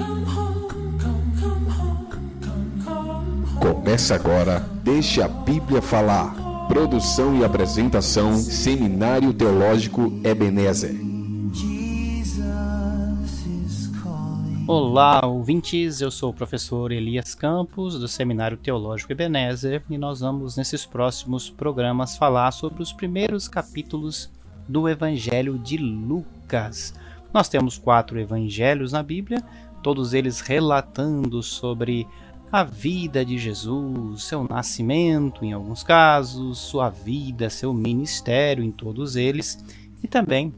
Começa agora, Deixa a Bíblia Falar. Produção e apresentação, Seminário Teológico Ebenezer. Olá, ouvintes, eu sou o professor Elias Campos, do Seminário Teológico Ebenezer, e nós vamos, nesses próximos programas, falar sobre os primeiros capítulos do Evangelho de Lucas. Nós temos 4 evangelhos na Bíblia, todos eles relatando sobre a vida de Jesus, seu nascimento em alguns casos, sua vida, seu ministério em todos eles, e também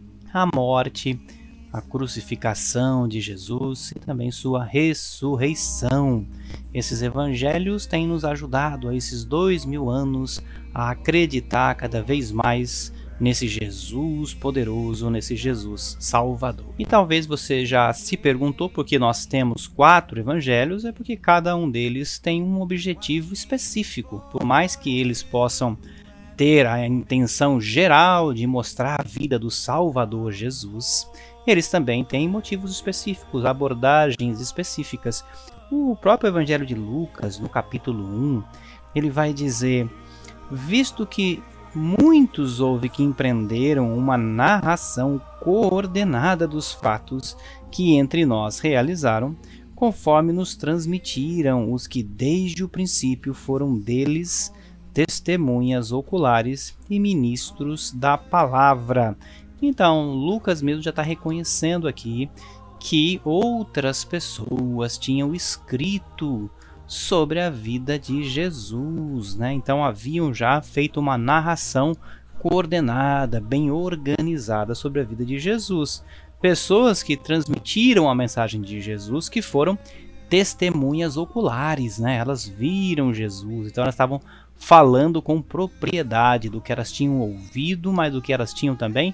a morte, a crucificação de Jesus e também sua ressurreição. Esses evangelhos têm nos ajudado a esses 2000 anos a acreditar cada vez mais nesse Jesus poderoso, nesse Jesus Salvador. E talvez você já se perguntou por que nós temos 4 evangelhos, é porque cada um deles tem um objetivo específico. Por mais que eles possam ter a intenção geral de mostrar a vida do Salvador Jesus, eles também têm motivos específicos, abordagens específicas. O próprio Evangelho de Lucas, no capítulo 1, ele vai dizer: visto que muitos houve que empreenderam uma narração coordenada dos fatos que entre nós realizaram, conforme nos transmitiram os que desde o princípio foram deles testemunhas oculares e ministros da palavra. Então, Lucas mesmo já está reconhecendo aqui que outras pessoas tinham escrito sobre a vida de Jesus, né? Então haviam já feito uma narração coordenada, bem organizada sobre a vida de Jesus. Pessoas que transmitiram a mensagem de Jesus, que foram testemunhas oculares, né? Elas viram Jesus, então elas estavam falando com propriedade do que elas tinham ouvido, mas do que elas tinham também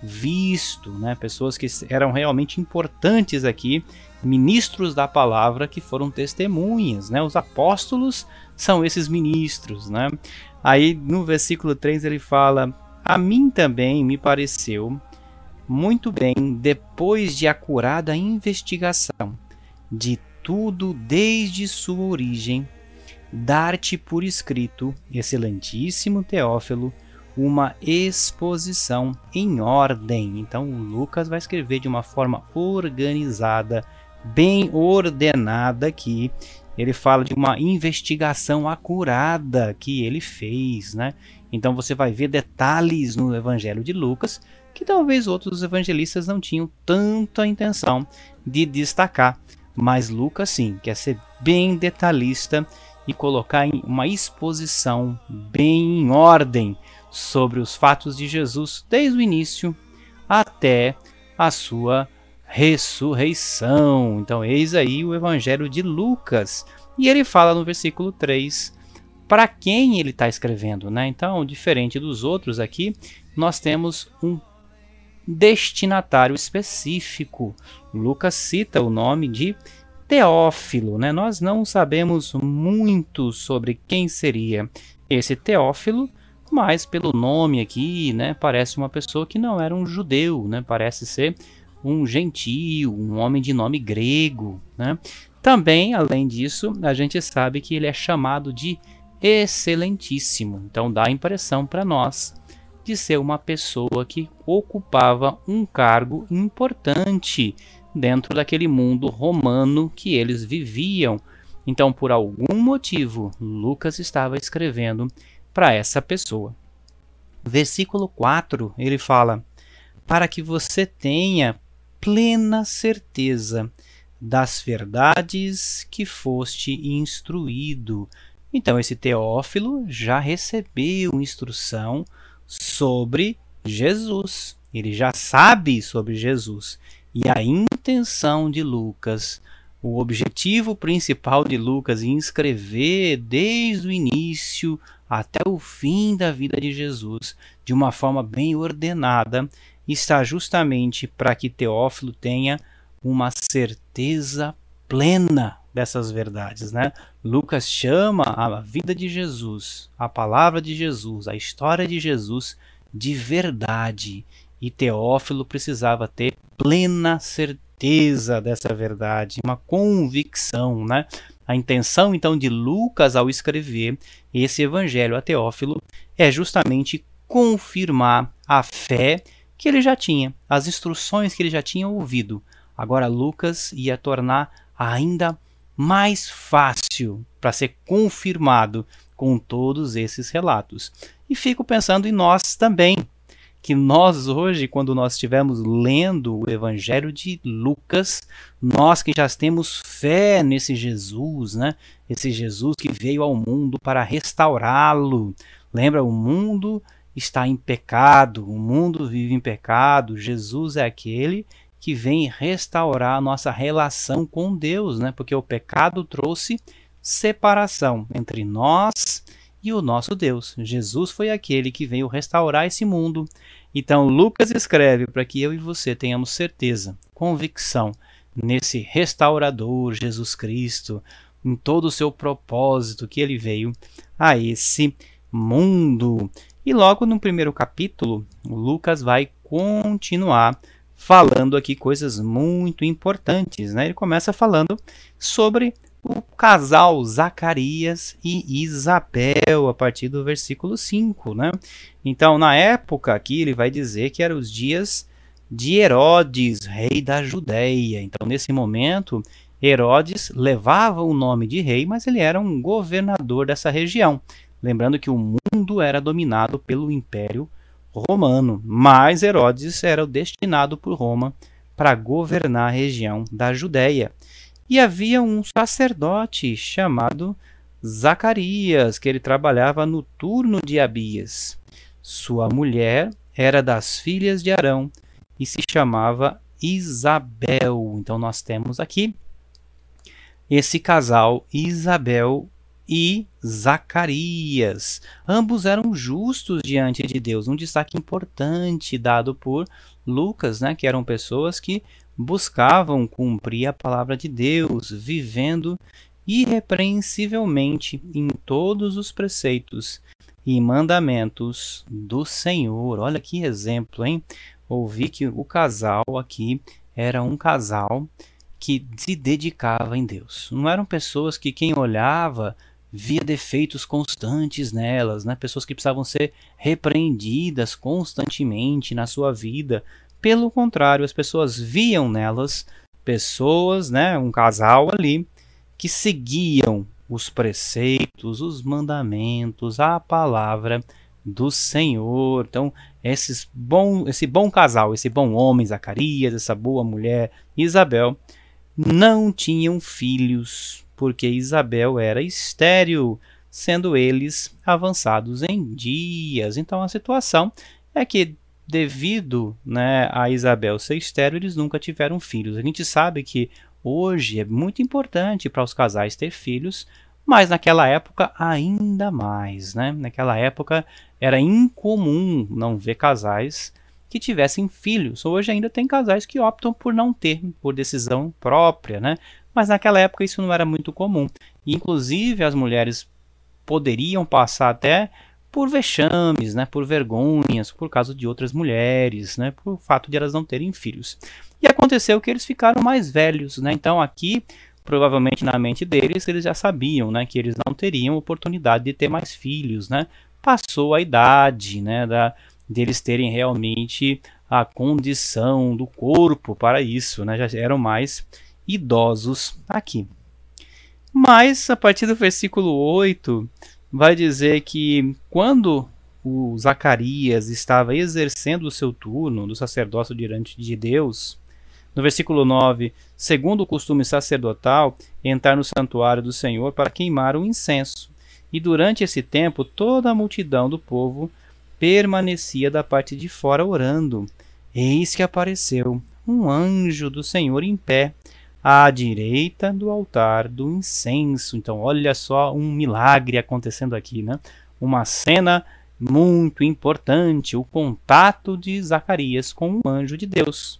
visto, né? Pessoas que eram realmente importantes aqui, ministros da palavra, que foram testemunhas, né? Os apóstolos são esses ministros, né? Aí no versículo 3 ele fala: a mim também me pareceu muito bem, depois de acurada investigação de tudo desde sua origem, dar-te por escrito, excelentíssimo Teófilo, uma exposição em ordem. Então o Lucas vai escrever de uma forma organizada, bem ordenada aqui. Ele fala de uma investigação acurada que ele fez, né? Então você vai ver detalhes no Evangelho de Lucas que talvez outros evangelistas não tinham tanta intenção de destacar, mas Lucas sim, quer ser bem detalhista e colocar em uma exposição bem em ordem sobre os fatos de Jesus desde o início até a sua ressurreição. Então eis aí o Evangelho de Lucas, e ele fala no versículo 3 para quem ele está escrevendo, né? Então, diferente dos outros aqui, nós temos um destinatário específico. Lucas cita o nome de Teófilo, né? Nós não sabemos muito sobre quem seria esse Teófilo, mas pelo nome aqui, né, parece uma pessoa que não era um judeu, né? Parece ser um gentio, um homem de nome grego, né? Também, além disso, a gente sabe que ele é chamado de excelentíssimo. Então dá a impressão para nós de ser uma pessoa que ocupava um cargo importante dentro daquele mundo romano que eles viviam. Então, por algum motivo, Lucas estava escrevendo para essa pessoa. Versículo 4, ele fala: para que você tenha plena certeza das verdades que foste instruído. Então, esse Teófilo já recebeu instrução sobre Jesus. Ele já sabe sobre Jesus. E a intenção de Lucas, o objetivo principal de Lucas em escrever desde o início até o fim da vida de Jesus, de uma forma bem ordenada, está justamente para que Teófilo tenha uma certeza plena dessas verdades, né? Lucas chama a vida de Jesus, a palavra de Jesus, a história de Jesus de verdade. E Teófilo precisava ter plena certeza certeza dessa verdade, uma convicção, né? A intenção, então, de Lucas ao escrever esse evangelho a Teófilo é justamente confirmar a fé que ele já tinha, as instruções que ele já tinha ouvido. Agora Lucas ia tornar ainda mais fácil para ser confirmado com todos esses relatos. E fico pensando em nós também, que nós hoje, quando nós estivermos lendo o Evangelho de Lucas, nós que já temos fé nesse Jesus, né? Esse Jesus que veio ao mundo para restaurá-lo. Lembra, o mundo está em pecado, o mundo vive em pecado. Jesus é aquele que vem restaurar a nossa relação com Deus, né? Porque o pecado trouxe separação entre nós e o nosso Deus. Jesus foi aquele que veio restaurar esse mundo. Então Lucas escreve para que eu e você tenhamos certeza, convicção nesse restaurador Jesus Cristo, em todo o seu propósito que ele veio a esse mundo. E logo no primeiro capítulo, Lucas vai continuar falando aqui coisas muito importantes, né? Ele começa falando sobre o casal Zacarias e Isabel, a partir do versículo 5, né? Então, na época aqui, ele vai dizer que eram os dias de Herodes, rei da Judéia. Então, nesse momento, Herodes levava o nome de rei, mas ele era um governador dessa região. Lembrando que o mundo era dominado pelo Império Romano, mas Herodes era destinado por Roma para governar a região da Judéia. E havia um sacerdote chamado Zacarias, que ele trabalhava no turno de Abias. Sua mulher era das filhas de Arão e se chamava Isabel. Então nós temos aqui esse casal, Isabel e Zacarias. Ambos eram justos diante de Deus. Um destaque importante dado por Lucas, né, que eram pessoas que buscavam cumprir a palavra de Deus, vivendo irrepreensivelmente em todos os preceitos e mandamentos do Senhor. Olha que exemplo, hein? Ouvi que o casal aqui era um casal que se dedicava em Deus. Não eram pessoas que quem olhava via defeitos constantes nelas, né? Pessoas que precisavam ser repreendidas constantemente na sua vida. Pelo contrário, as pessoas viam nelas pessoas, né, um casal ali, que seguiam os preceitos, os mandamentos, a palavra do Senhor. Então, esse bom casal, esse bom homem, Zacarias, essa boa mulher, Isabel, não tinham filhos, porque Isabel era estéril, sendo eles avançados em dias. Então, a situação é que, devido, né, a Isabel ser estéril, eles nunca tiveram filhos. A gente sabe que hoje é muito importante para os casais ter filhos, mas naquela época ainda mais, né? Naquela época era incomum não ver casais que tivessem filhos. Hoje ainda tem casais que optam por não ter, por decisão própria, né? Mas naquela época isso não era muito comum. Inclusive as mulheres poderiam passar até por vexames, né, por vergonhas, por causa de outras mulheres, né, por fato de elas não terem filhos. E aconteceu que eles ficaram mais velhos, né? Então aqui, provavelmente na mente deles, eles já sabiam, né, que eles não teriam oportunidade de ter mais filhos, né? Passou a idade, né, deles terem realmente a condição do corpo para isso, né? Já eram mais idosos aqui. Mas a partir do versículo 8 vai dizer que quando o Zacarias estava exercendo o seu turno do sacerdócio diante de Deus, no versículo 9, segundo o costume sacerdotal, entrar no santuário do Senhor para queimar o incenso. E durante esse tempo toda a multidão do povo permanecia da parte de fora orando. Eis que apareceu um anjo do Senhor em pé, à direita do altar do incenso. Então, olha só um milagre acontecendo aqui, né? Uma cena muito importante, o contato de Zacarias com o anjo de Deus.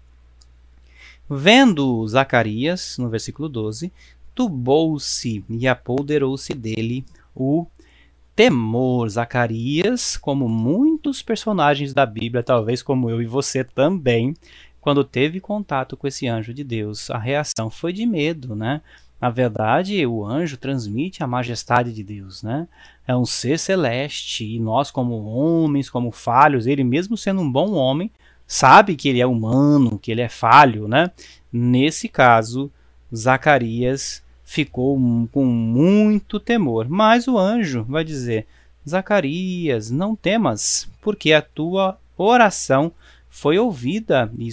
Vendo Zacarias, no versículo 12, turbou-se e apoderou-se dele o temor. Zacarias, como muitos personagens da Bíblia, talvez como eu e você também, quando teve contato com esse anjo de Deus, a reação foi de medo, né? Na verdade, o anjo transmite a majestade de Deus, né? É um ser celeste, e nós, como homens, como falhos, ele mesmo sendo um bom homem, sabe que ele é humano, que ele é falho, né? Nesse caso, Zacarias ficou com muito temor, mas o anjo vai dizer: Zacarias, não temas, porque a tua oração foi ouvida, e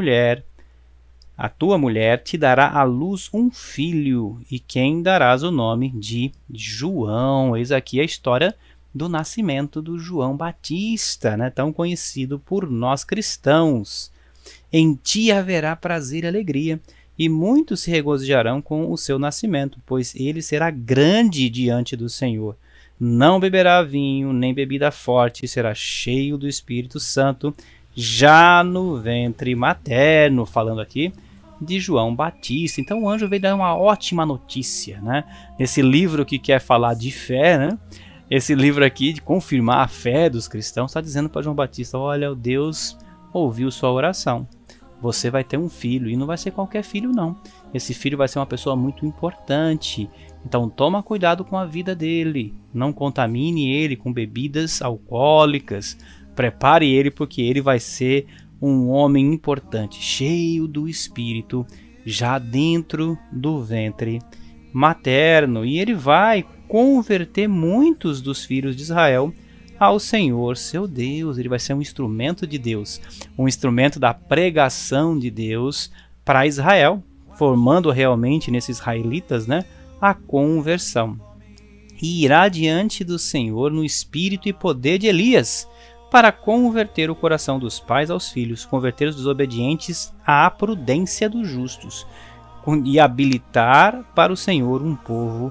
a tua mulher te dará à luz um filho, e quem darás o nome de João. Eis aqui a história do nascimento do João Batista, né? Tão conhecido por nós cristãos. Em ti haverá prazer e alegria, e muitos se regozijarão com o seu nascimento, pois ele será grande diante do Senhor. Não beberá vinho, nem bebida forte, será cheio do Espírito Santo, já no ventre materno, falando aqui de João Batista. Então o anjo veio dar uma ótima notícia, né? Nesse livro que quer falar de fé, né? Esse livro aqui de confirmar a fé dos cristãos está dizendo para João Batista: olha, Deus ouviu sua oração. Você vai ter um filho, e não vai ser qualquer filho não. Esse filho vai ser uma pessoa muito importante. Então toma cuidado com a vida dele. Não contamine ele com bebidas alcoólicas. Prepare ele, porque ele vai ser um homem importante, cheio do Espírito, já dentro do ventre materno. E ele vai converter muitos dos filhos de Israel ao Senhor seu Deus. Ele vai ser um instrumento de Deus, um instrumento da pregação de Deus para Israel, formando realmente nesses israelitas, né, a conversão. E irá diante do Senhor no espírito e poder de Elias, para converter o coração dos pais aos filhos, converter os desobedientes à prudência dos justos, e habilitar para o Senhor um povo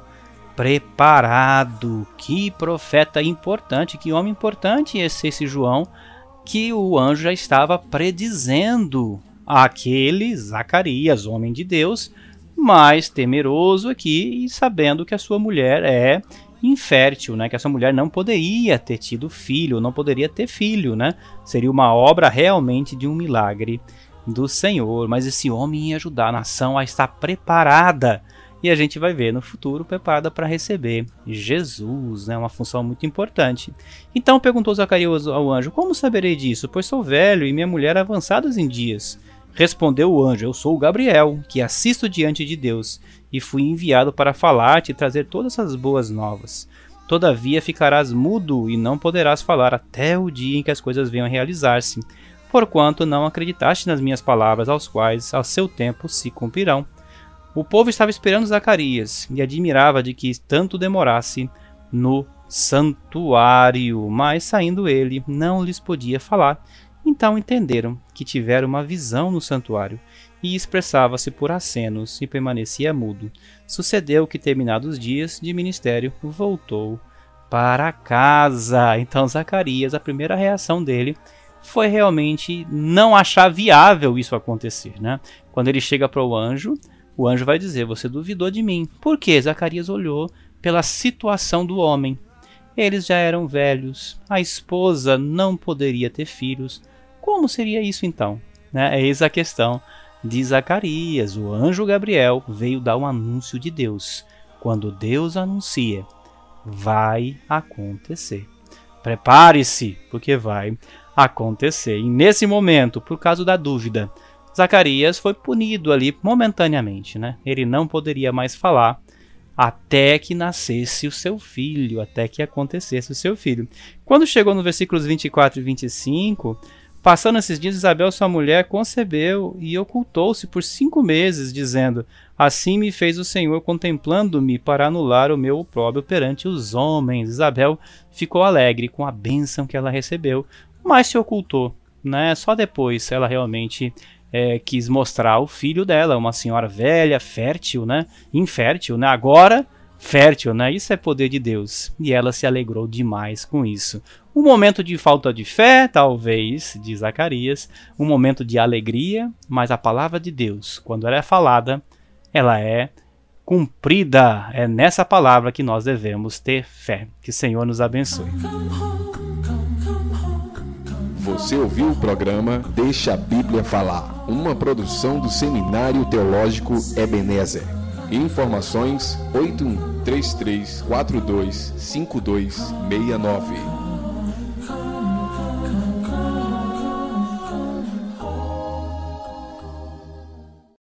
preparado. Que profeta importante, que homem importante esse João, que o anjo já estava predizendo àquele Zacarias, homem de Deus, mas temeroso aqui, e sabendo que a sua mulher é infértil, né? Que essa mulher não poderia ter tido filho, não poderia ter filho, né? Seria uma obra realmente de um milagre do Senhor, mas esse homem ia ajudar a nação a estar preparada, e a gente vai ver no futuro preparada para receber Jesus, né? Uma função muito importante. Então perguntou Zacarias ao anjo: como saberei disso? Pois sou velho e minha mulher avançados em dias. Respondeu o anjo: eu sou o Gabriel, que assisto diante de Deus, e fui enviado para falar-te e trazer todas essas boas novas. Todavia ficarás mudo e não poderás falar até o dia em que as coisas venham a realizar-se, porquanto não acreditaste nas minhas palavras, aos quais ao seu tempo se cumprirão. O povo estava esperando Zacarias e admirava de que tanto demorasse no santuário, mas saindo ele não lhes podia falar. Então entenderam que tivera uma visão no santuário, e expressava-se por acenos e permanecia mudo. Sucedeu que, terminados os dias de ministério, voltou para casa. Então Zacarias, a primeira reação dele foi realmente não achar viável isso acontecer, né? Quando ele chega para o anjo vai dizer: você duvidou de mim. Por quê? Zacarias olhou pela situação do homem. Eles já eram velhos, a esposa não poderia ter filhos. Como seria isso então? Né? Eis a questão de Zacarias. O anjo Gabriel veio dar um anúncio de Deus. Quando Deus anuncia, vai acontecer. Prepare-se, porque vai acontecer. E nesse momento, por causa da dúvida, Zacarias foi punido ali momentaneamente, né? Ele não poderia mais falar até que nascesse o seu filho, até que acontecesse o seu filho. Quando chegou no versículos 24 e 25, passando esses dias, Isabel, sua mulher, concebeu e ocultou-se por 5 meses, dizendo: assim me fez o Senhor, contemplando-me para anular o meu opróbrio perante os homens. Isabel ficou alegre com a bênção que ela recebeu, mas se ocultou, né? Só depois ela realmente quis mostrar o filho dela, uma senhora velha, fértil, né? Infértil, né? Agora fértil, né? Isso é poder de Deus. E ela se alegrou demais com isso. Um momento de falta de fé, talvez, de Zacarias, um momento de alegria, mas a palavra de Deus, quando ela é falada, ela é cumprida. É nessa palavra que nós devemos ter fé. Que o Senhor nos abençoe. Você ouviu o programa Deixa a Bíblia Falar, uma produção do Seminário Teológico Ebenezer. Informações 8133425269.